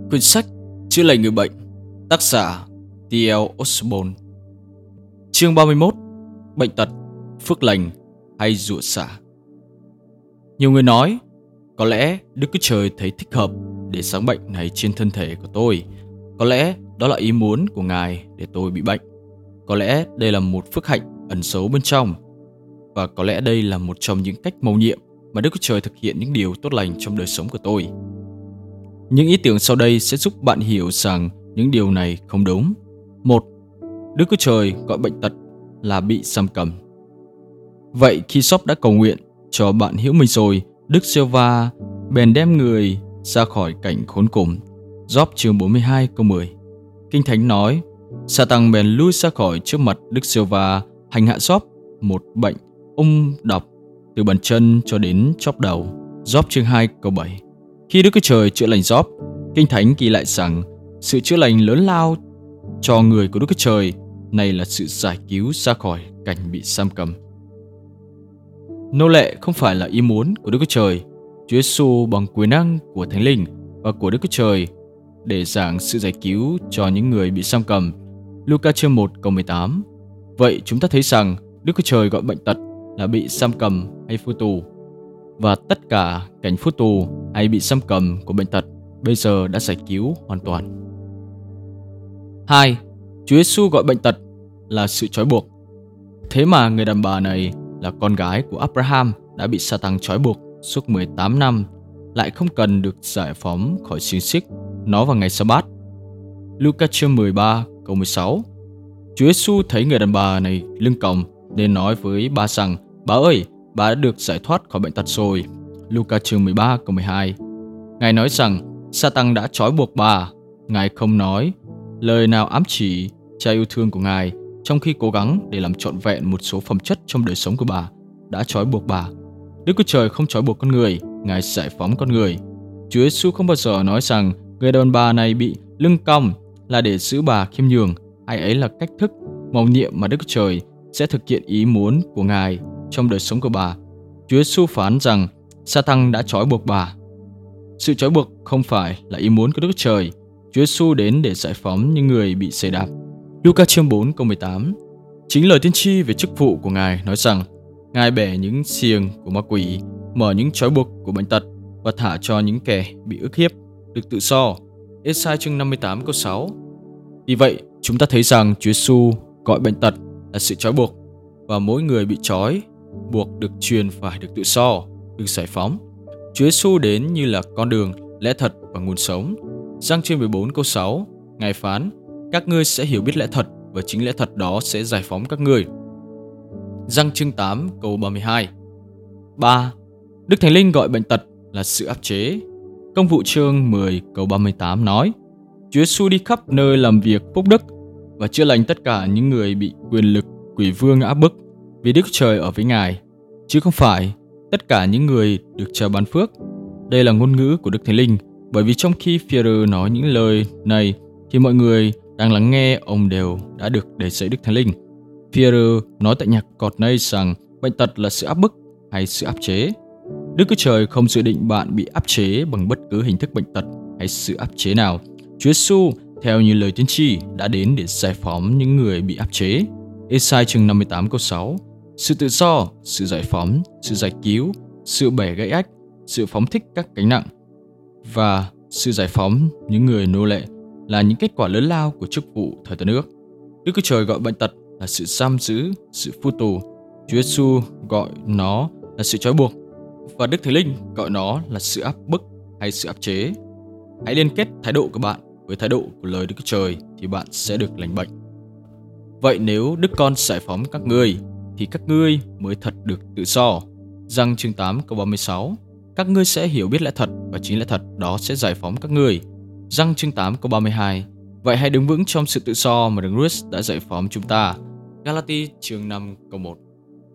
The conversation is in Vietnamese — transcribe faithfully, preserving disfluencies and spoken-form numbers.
Quyển sách Chữa lành người bệnh, tác giả T L Osborne. Chương ba mươi mốt. Bệnh tật, phước lành hay rủa xả. Nhiều người nói, có lẽ Đức Chúa Trời thấy thích hợp để giáng bệnh này trên thân thể của tôi. Có lẽ đó là ý muốn của Ngài để tôi bị bệnh. Có lẽ đây là một phước hạnh ẩn giấu bên trong. Và có lẽ đây là một trong những cách mầu nhiệm mà Đức Chúa Trời thực hiện những điều tốt lành trong đời sống của tôi. Những ý tưởng sau đây sẽ giúp bạn hiểu rằng những điều này không đúng. Một. Đức Chúa Trời gọi bệnh tật là bị giam cầm. Vậy khi Job đã cầu nguyện cho bạn hiểu mình rồi, Đức Giê-hô-va bèn đem người ra khỏi cảnh khốn cùng. Job chương bốn mươi hai câu mười. Kinh Thánh nói, Sa-tăng bèn lui ra khỏi trước mặt Đức Giê-hô-va, hành hạ Job một bệnh ung độc từ bàn chân cho đến chóp đầu. Job chương hai câu bảy. Khi Đức Chúa Trời chữa lành Job, Kinh Thánh ghi lại rằng sự chữa lành lớn lao cho người của Đức Chúa Trời này là sự giải cứu ra khỏi cảnh bị giam cầm. Nô lệ không phải là ý muốn của Đức Chúa Trời. Chúa Giêsu bằng quyền năng của Thánh Linh và của Đức Chúa Trời để giảng sự giải cứu cho những người bị giam cầm. Luca chương một câu mười tám. Vậy chúng ta thấy rằng Đức Chúa Trời gọi bệnh tật là bị giam cầm hay phu tù. Và tất cả cảnh phu tù hay bị giam cầm của bệnh tật bây giờ đã giải cứu hoàn toàn. Hai. Chúa Giêsu gọi bệnh tật là sự trói buộc. Thế mà người đàn bà này là con gái của Abraham đã bị Sa-tăng trói buộc suốt mười tám năm, lại không cần được giải phóng khỏi xiềng xích nó vào ngày Sa-bát. Luca chương mười ba câu mười sáu. Chúa Giêsu thấy người đàn bà này lưng còng nên nói với bà rằng: Bà ơi, bà đã được giải thoát khỏi bệnh tật rồi. Luca chương mười ba câu mười hai. Ngài nói rằng Sa-tăng đã trói buộc bà. Ngài không nói lời nào ám chỉ cha yêu thương của Ngài, trong khi cố gắng để làm trọn vẹn một số phẩm chất trong đời sống của bà đã trói buộc bà. Đức Chúa Trời không trói buộc con người, Ngài giải phóng con người. Chúa Giêsu không bao giờ nói rằng người đàn bà này bị lưng cong là để giữ bà khiêm nhường, hay ấy là cách thức mầu nhiệm mà Đức Chúa Trời sẽ thực hiện ý muốn của Ngài trong đời sống của bà. Chúa Giêsu phán rằng Sa-tăng đã trói buộc bà. Sự trói buộc không phải là ý muốn của Đức Chúa Trời. Chúa Giêsu đến để giải phóng những người bị giày đạp. Luca chương bốn câu mười tám. Chính lời tiên tri về chức vụ của Ngài nói rằng Ngài bẻ những xiềng của ma quỷ, mở những trói buộc của bệnh tật và thả cho những kẻ bị ức hiếp được tự do. Ê-sai chương năm mươi tám câu sáu. Vì vậy, chúng ta thấy rằng Chúa Giêsu gọi bệnh tật là sự trói buộc, và mỗi người bị trói buộc được truyền phải được tự do, được giải phóng. Chúa Giêsu đến như là con đường, lẽ thật và nguồn sống. Giăng chương mười bốn câu sáu, Ngài phán: Các ngươi sẽ hiểu biết lẽ thật, và chính lẽ thật đó sẽ giải phóng các ngươi. Giăng chương tám câu ba mươi hai. ba. Đức Thánh Linh gọi bệnh tật là sự áp chế. Công vụ chương mười câu ba mươi tám nói: Chúa Giêsu đi khắp nơi làm việc phúc đức và chữa lành tất cả những người bị quyền lực quỷ vương áp bức, vì Đức Trời ở với Ngài, chứ không phải tất cả những người được Trời ban phước. Đây là ngôn ngữ của Đức Thánh Linh, bởi vì trong khi Phi-e-rơ nói những lời này thì mọi người đang lắng nghe ông đều đã được để dạy Đức Thánh Linh. Phi-e-rơ nói tại nhạc cọt này rằng bệnh tật là sự áp bức hay sự áp chế. Đức Chúa Trời không dự định bạn bị áp chế bằng bất cứ hình thức bệnh tật hay sự áp chế nào. Chúa Giêsu, theo như lời tiên tri, đã đến để giải phóng những người bị áp chế. Ê-sai chương năm mươi tám câu sáu. Sự tự do, sự giải phóng, sự giải cứu, sự bẻ gãy ách, sự phóng thích các gánh nặng và sự giải phóng những người nô lệ là những kết quả lớn lao của chức vụ thời Tân Ước. Đức Chúa Trời gọi bệnh tật là sự giam giữ, sự phu tù. Chúa Giêsu gọi nó là sự trói buộc, và Đức Thánh Linh gọi nó là sự áp bức hay sự áp chế. Hãy liên kết thái độ của bạn với thái độ của lời Đức Chúa Trời thì bạn sẽ được lành bệnh. Vậy nếu Đức Con giải phóng các ngươi thì các ngươi mới thật được tự do. Giăng chương tám câu ba mươi sáu. Các ngươi sẽ hiểu biết lẽ thật, và chính lẽ thật đó sẽ giải phóng các ngươi. Giăng chương tám câu ba mươi hai. Vậy hãy đứng vững trong sự tự do mà Đấng Christ đã giải phóng chúng ta. Galati chương năm câu một.